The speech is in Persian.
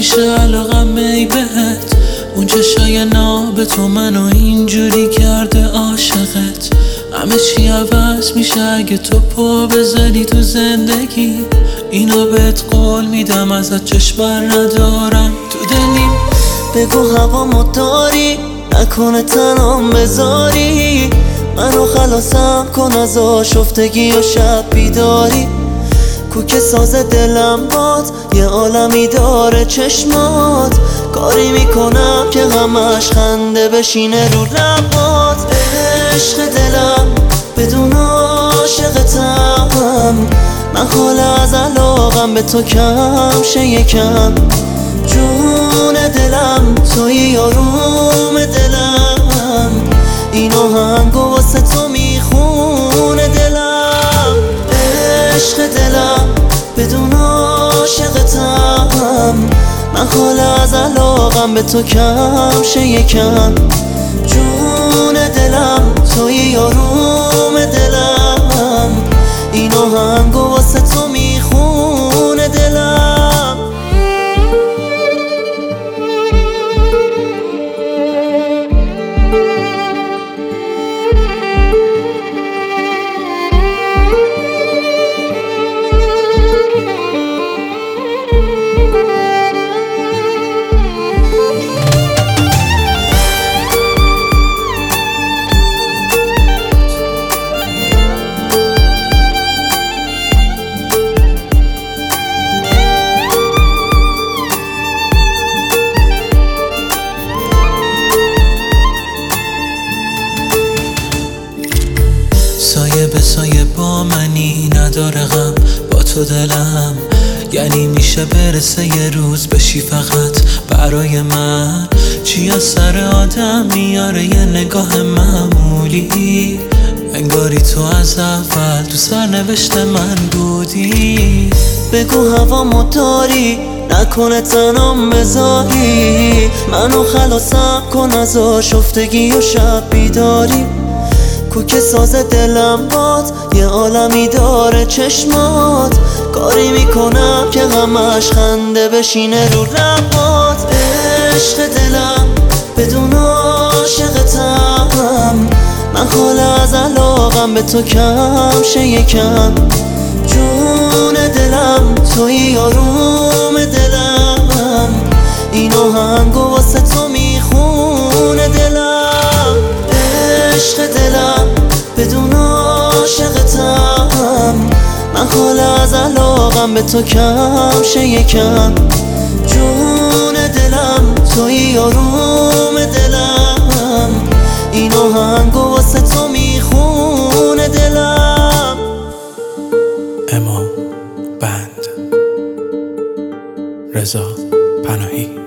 میشه علاقم ای بهت. اون چشای ناب تو منو اینجوری کرده عاشقت. همه چی عوض میشه اگه تو پا بزنی تو زندگی. اینو بهت قول میدم ازت چشم بر ندارم تو دلیم. بگو هوامو داری نکنه تنام بذاری. منو خلاصم کن از آشفتگی و شب بیداری. کوک ساز دلم باد یه عالمی داره چشمات. کاری میکنم که همش خنده بشینه رو لبات. عشق دلم بدون عاشقتم. من حال از علاقم به تو کم شه یکم. جون دلم توی یاروم دلم. این آهنگو واسه تو میخونه دلم. عشق دلم بدون عاشقتم. من حال از علاقم به تو کم شه یکم. جون دلم توی یاروم دلم. این آهنگو واسه تو میخونه دلم. سایه به سایه با منی نداره غم با تو دلم. یعنی میشه برسه یه روز بشی فقط برای من. چی از سر آدم میاره یه نگاه معمولی. انگاری تو از اول تو سرنوشت من بودی. بگو هوامو داری نکنه تنام بذاری. منو خلاصم کن از آشفتگی و شب بیداری. کوک ساز دلم باد یه عالمی داره چشمات. کاری میکنم که همش خنده بشینه رو لبات. عشق دلم بدون عاشقتم. من حال از علاقم به تو کم شه یکم. جون دلم توی یاروم دلم. این آهنگو واسه تو میخونه دلم. عشق دلم بدون عاشقتم. من حال از علاقم به تو کم شه یکم. جون دلم توی یاروم دلم. این آهنگو واسه تو میخونه دلم. امام بند رضا پناهی.